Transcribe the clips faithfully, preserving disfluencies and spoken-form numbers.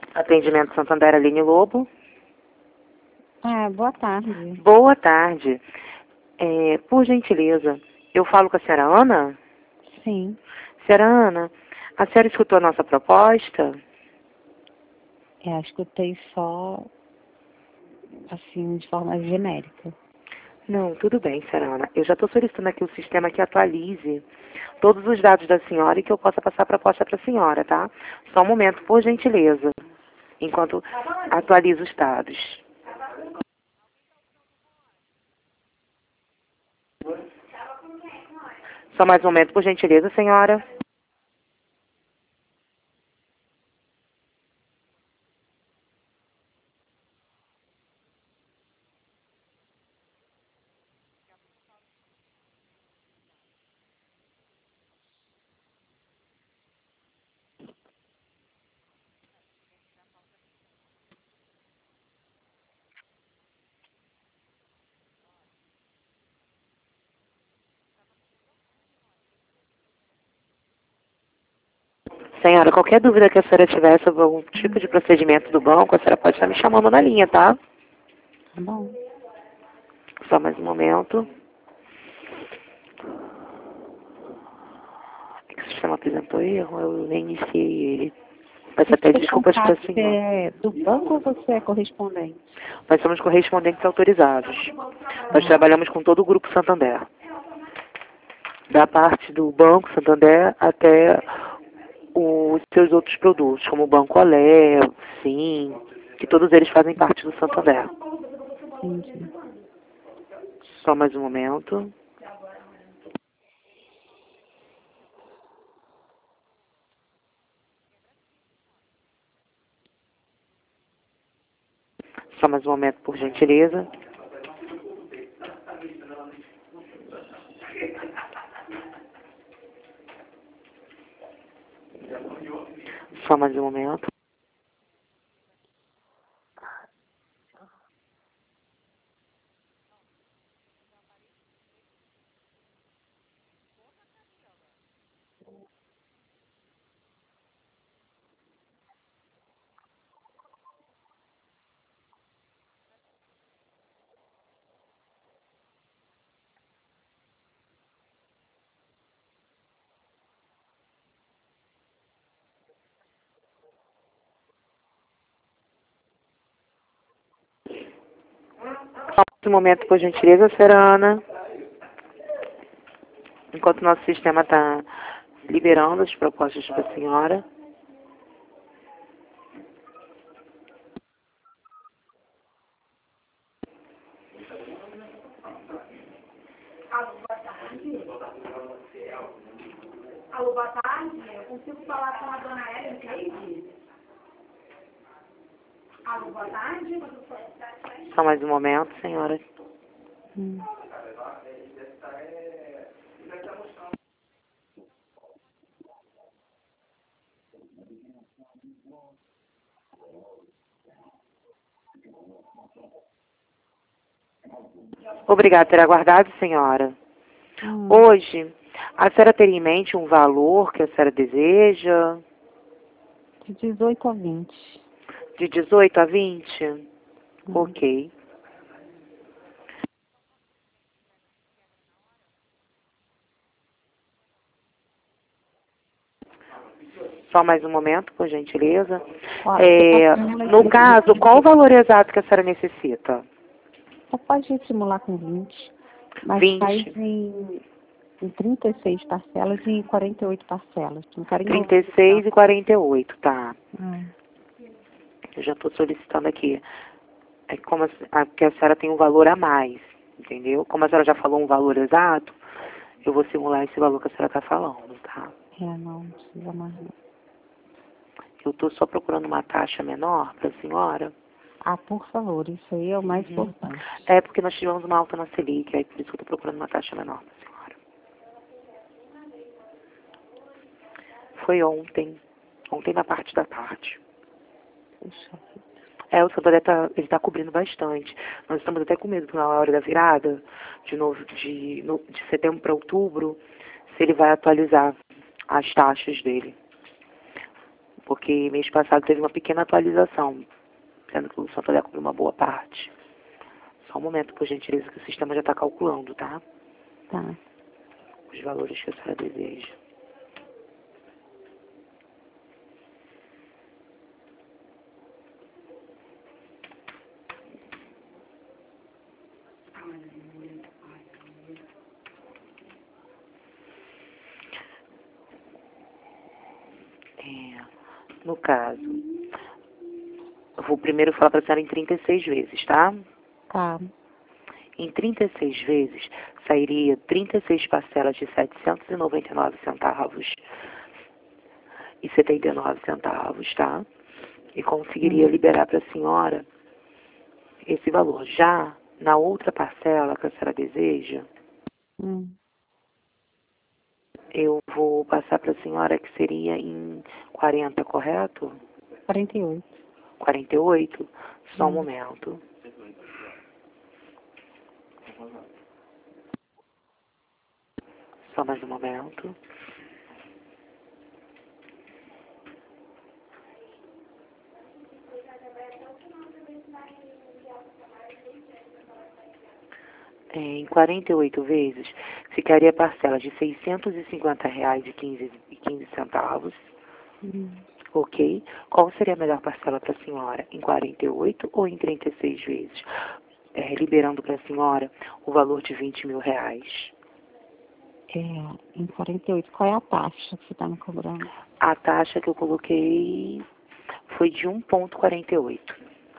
Atendimento Santander, Aline Lobo. Ah, boa tarde. Boa tarde. É, por gentileza, eu falo com a senhora Ana? Sim. Senhora Ana, a senhora escutou a nossa proposta? É, escutei só, assim, de forma genérica. Não, tudo bem, senhora Ana. Eu já estou solicitando aqui o sistema que atualize todos os dados da senhora e que eu possa passar a proposta para a senhora, tá? Só um momento, por gentileza, enquanto atualizo os dados. Só mais um momento, por gentileza, senhora. Senhora, qualquer dúvida que a senhora tiver sobre algum tipo de procedimento do banco, a senhora pode estar me chamando na linha, tá? Tá bom. Só mais um momento. É que o sistema apresentou erro, eu reiniciei ele. Peço até Você desculpas para a contato senhora. é do banco ou você é correspondente? Nós somos correspondentes autorizados. Nós trabalhamos com todo o Grupo Santander. Da parte do Banco Santander até os seus outros produtos, como o Banco Olé, Sim, que todos eles fazem parte do Santander. Entendi. Só mais um momento. Só mais um momento, por gentileza. Só mais um momento. Só mais um momento, por gentileza, senhora Ana. Enquanto o nosso sistema está liberando as propostas para a senhora. Alô, boa tarde. Eu consigo falar com a dona Ellen Cleide? Alô, boa tarde. Só mais um momento, senhora. Hum. Obrigada por ter aguardado, senhora. Hum. Hoje, a senhora teria em mente um valor que a senhora deseja? De dezoito a vinte. De dezoito a vinte? Hum. Ok. Só mais um momento, por gentileza. Olha, É, você tá no caso, qual o valor exato que a senhora necessita? Só pode simular com vinte. Mas vinte. faz em, em trinta e seis parcelas e em quarenta e oito parcelas. Não quero trinta e seis e quarenta e oito, tá. Hum. Eu já estou solicitando aqui. É como a, a, que a senhora tem um valor a mais, entendeu? Como a senhora já falou um valor exato, eu vou simular esse valor que a senhora está falando, tá? É, não, não precisa mais não. Eu estou só procurando uma taxa menor para a senhora. Ah, por favor, isso aí é o mais Uhum. importante. É porque nós tivemos uma alta na Selic, aí por isso que eu estou procurando uma taxa menor para a senhora. Foi ontem, ontem na parte da tarde. Puxa vida. É, o Santander tá, ele está cobrindo bastante. Nós estamos até com medo na hora da virada, de, novo, de, no, de setembro para outubro, se ele vai atualizar as taxas dele. porque mês passado teve uma pequena atualização, sendo que o Santander cobriu uma boa parte. Só um momento, por gentileza, que o sistema já está calculando, tá? Tá. Os valores que a senhora deseja. É, no caso, eu vou primeiro falar para a senhora em trinta e seis vezes, tá? Tá. Em trinta e seis vezes, sairia trinta e seis parcelas de setecentos e noventa e nove centavos e setenta e nove centavos, tá? E conseguiria Hum. liberar para a senhora esse valor. Já na outra parcela que a senhora deseja, Hum. eu vou passar para a senhora que seria em quarenta, correto? quarenta e oito. quarenta e oito? Só um Hum. momento. Só mais um momento. Em quarenta e oito vezes, ficaria a parcela de seiscentos e cinquenta reais e quinze centavos. Hum. Ok? Qual seria a melhor parcela para a senhora? Em quarenta e oito ou em trinta e seis vezes? É, liberando para a senhora o valor de vinte mil reais. É, em quarenta e oito. Qual é a taxa que você está me cobrando? A taxa que eu coloquei foi de um vírgula quarenta e oito.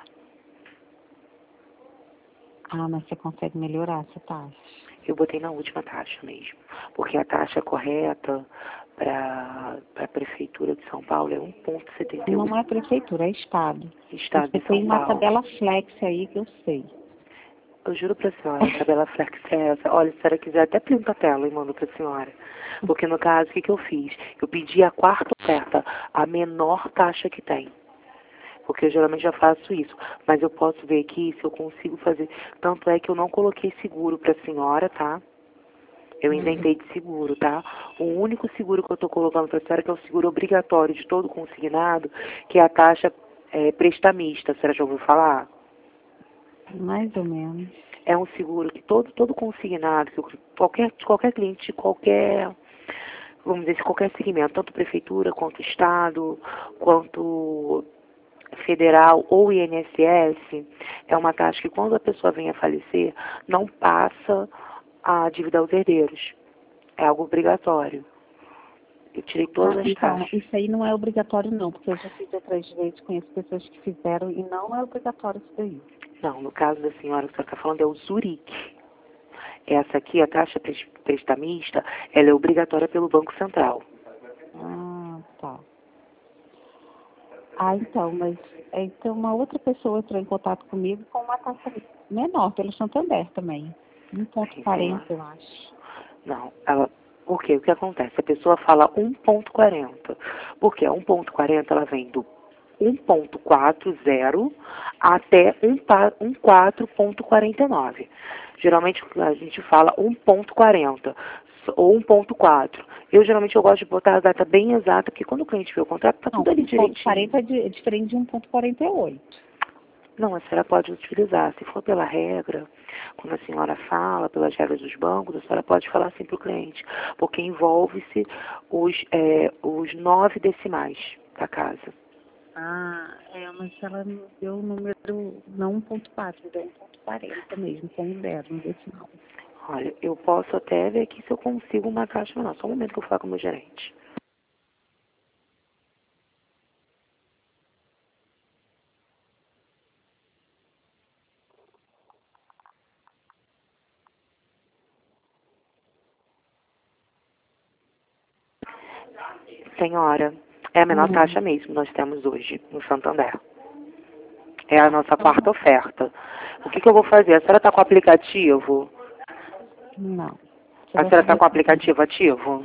Ah, mas você consegue melhorar essa taxa? Eu botei na última taxa mesmo, porque a taxa correta para a Prefeitura de São Paulo é um vírgula setenta e oito. Não é prefeitura, é estado. Estado Você de tem São uma Paulo. tabela flex aí que eu sei. Eu juro para a senhora, a tabela flex é essa. Olha, se a senhora quiser, até printa a tela e mando para a senhora. Porque no caso, o que, que eu fiz? Eu pedi a quarta oferta, a menor taxa que tem. Porque eu geralmente já faço isso. Mas eu posso ver aqui se eu consigo fazer. Tanto é que eu não coloquei seguro para a senhora, tá? Eu inventei de seguro, tá? O único seguro que eu estou colocando para a senhora, que é o seguro obrigatório de todo consignado, que é a taxa é, prestamista. A senhora já ouviu falar? Mais ou menos. É um seguro que todo, todo consignado, que qualquer, qualquer cliente de qualquer, vamos dizer, qualquer segmento, tanto prefeitura, quanto estado, quanto federal ou I N S S, é uma taxa que quando a pessoa vem a falecer, não passa a dívida aos herdeiros. É algo obrigatório. Eu tirei todas Ah, as então, taxas. isso aí não é obrigatório não, porque eu já fiz outras vezes, conheço pessoas que fizeram e não é obrigatório isso daí. Não, no caso da senhora que você está falando é o Zurique. Essa aqui, a taxa prestamista, ela é obrigatória pelo Banco Central. Ah, tá. Ah, então, mas é, então uma outra pessoa entrou em contato comigo com uma taxa menor, pelo Santander também. um vírgula quarenta, eu acho. Não, ela, o que? O que acontece? A pessoa fala um vírgula quarenta. Porque a um vírgula quarenta ela vem do um vírgula quarenta até um quatro vírgula quarenta e nove. Geralmente a gente fala um vírgula quarenta ou um vírgula quatro. Eu geralmente eu gosto de botar a data bem exata, porque quando o cliente vê o contrato, tá Não, tudo ali um vírgula direitinho. quarenta é, di- é diferente de um vírgula quarenta e oito. Não, a senhora pode utilizar. Se for pela regra, quando a senhora fala, pelas regras dos bancos, a senhora pode falar assim para o cliente, porque envolve-se os, é, os nove decimais da casa. Ah, é, mas ela me deu o número, não um vírgula quatro, me deu um vírgula quarenta mesmo, com um zero no decimal. Olha, eu posso até ver aqui se eu consigo uma taxa menor. Só um momento que eu vou falar com o meu gerente. Senhora, é a menor Hum, taxa mesmo que nós temos hoje no Santander. É a nossa quarta oferta. O que, que eu vou fazer? A senhora está com o aplicativo? não. Você A vai senhora está fazer com o aplicativo ativo?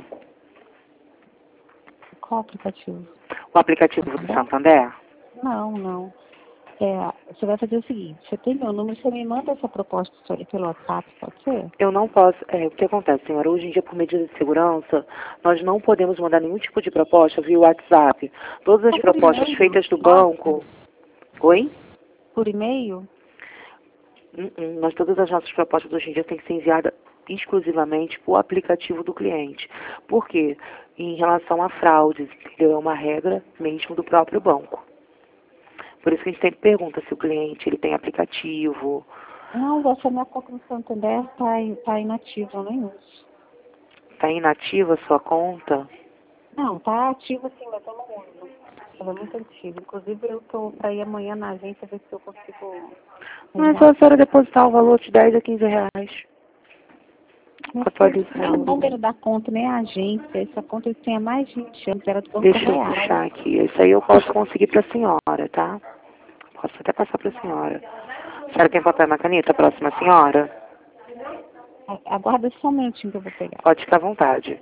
qual aplicativo? O aplicativo do Santander? Não, não. É, você vai fazer o seguinte, você tem meu número, você me manda essa proposta sua aí pelo WhatsApp, pode ser? Eu não posso. É, o que acontece, senhora? Hoje em dia, por medida de segurança, nós não podemos mandar nenhum tipo de proposta via WhatsApp. Todas as Ou por propostas e-mail? feitas do Nossa, banco. Oi? por e-mail? Hum, hum, Nós, todas as nossas propostas hoje em dia têm que ser enviadas exclusivamente por aplicativo do cliente. Por quê? Em relação a fraudes, entendeu? É uma regra mesmo do próprio banco. Por isso que a gente sempre pergunta se o cliente ele tem aplicativo. Não, essa minha conta no Santander está tá inativa, eu nem uso. Está inativa a sua conta? Não, tá ativa sim, mas eu não uso. Ela é muito antiga. Inclusive eu tô para ir amanhã na agência ver se eu consigo Não é só a resgatar. senhora depositar o valor de dez a quinze reais. Meu filho, nem o Atualizado. número da conta, nem a agência. Essa conta eu tenho há mais de vinte anos, era do Banco Deixa eu Real. puxar aqui. Isso aí eu posso conseguir para a senhora, tá? Posso até passar para a senhora. A senhora tem papel na caneta, próxima senhora? A- Aguarda só um minutinho que eu vou pegar. Pode ficar à vontade.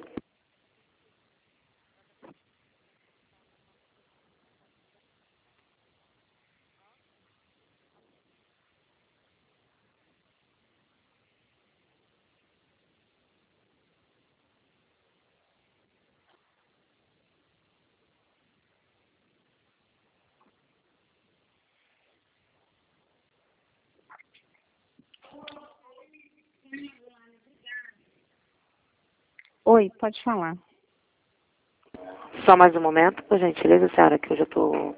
Oi, pode falar. Só mais um momento, por gentileza, senhora, que eu já tô...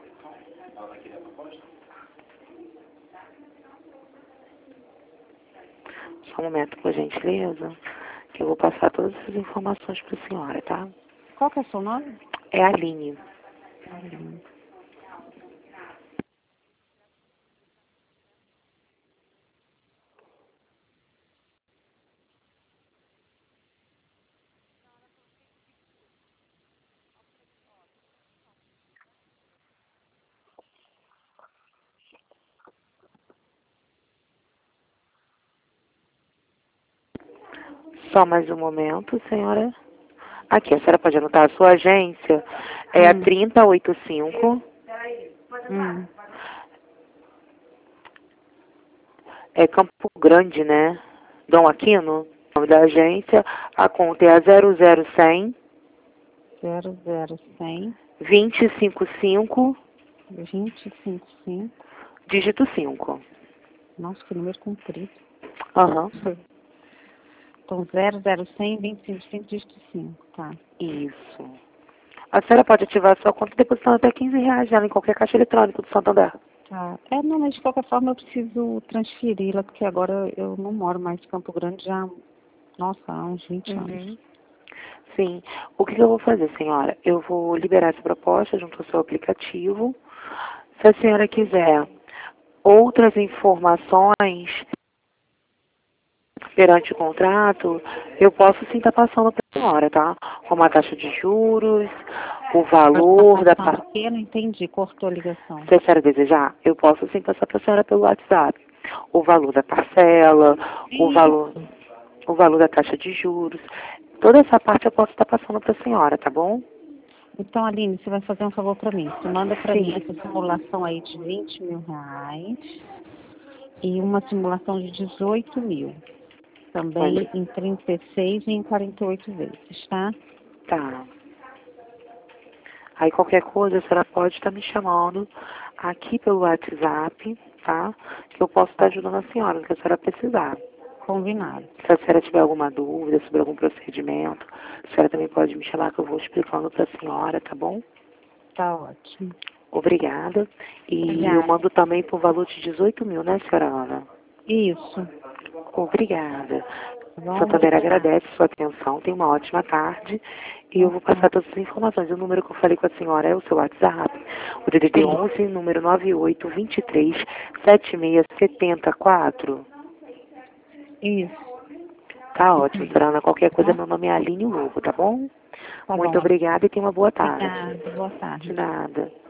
Só um momento, por gentileza, que eu vou passar todas essas informações para a senhora, tá? Qual que é o seu nome? É a Aline. Aline. Só mais um momento, senhora. Aqui, a senhora pode anotar a sua agência. É a Hum, trinta e oitenta e cinco. hum. É Campo Grande, né? Dom Aquino, o nome da agência. A conta é a zero zero cem, zero zero cem, dois cinco cinco, vinte e cinco cinco. dígito cinco. Nossa, que número comprido. Aham, Então, zero zero cem, vinte e cinco cinco, dígito cinco, tá. isso. A senhora pode ativar a sua conta depositando até quinze reais já em qualquer caixa eletrônica do Santander. Tá. É, não, mas de qualquer forma eu preciso transferi-la, porque agora eu não moro mais em Campo Grande já, nossa, há uns vinte Uhum. anos. Sim. O que eu vou fazer, senhora? Eu vou liberar essa proposta junto ao seu aplicativo. Se a senhora quiser outras informações perante o contrato, eu posso sim estar passando para a senhora, tá? Como a taxa de juros, o Pode estar valor da... passando par- aqui, eu não entendi, cortou a ligação. Se a senhora desejar, eu posso sim passar para a senhora pelo WhatsApp. O valor da parcela, o valor, Isso. o valor da taxa de juros. Toda essa parte eu posso estar passando para a senhora, tá bom? Então, Aline, você vai fazer um favor para mim. Você manda para mim Sim. essa simulação aí de vinte mil reais e uma simulação de dezoito mil. Também Olha, em trinta e seis e em quarenta e oito vezes, tá? tá. Aí qualquer coisa, a senhora pode estar me chamando aqui pelo WhatsApp, tá? Que eu posso estar Tá. ajudando a senhora no que a senhora precisar. Combinado. Se a senhora tiver alguma dúvida sobre algum procedimento, a senhora também pode me chamar que eu vou explicando para a senhora, tá bom? Tá ótimo. Obrigada. E eu Obrigada. mando também por valor de dezoito mil, né, senhora Ana? Isso. Obrigada. Tá bom? Santander Obrigada. agradece sua atenção, tenha uma ótima tarde e eu vou Nossa. passar todas as informações. O número que eu falei com a senhora é o seu WhatsApp, o D D D Sim. onze, número nove oito dois três sete seis sete quatro. Isso. Tá Isso ótimo, mesmo. senhora Ana. Qualquer Tá coisa, bom? meu nome é Aline Lobo, tá bom? Tá Muito bom. obrigada e tenha uma boa tarde. Obrigada. Boa De tarde. nada.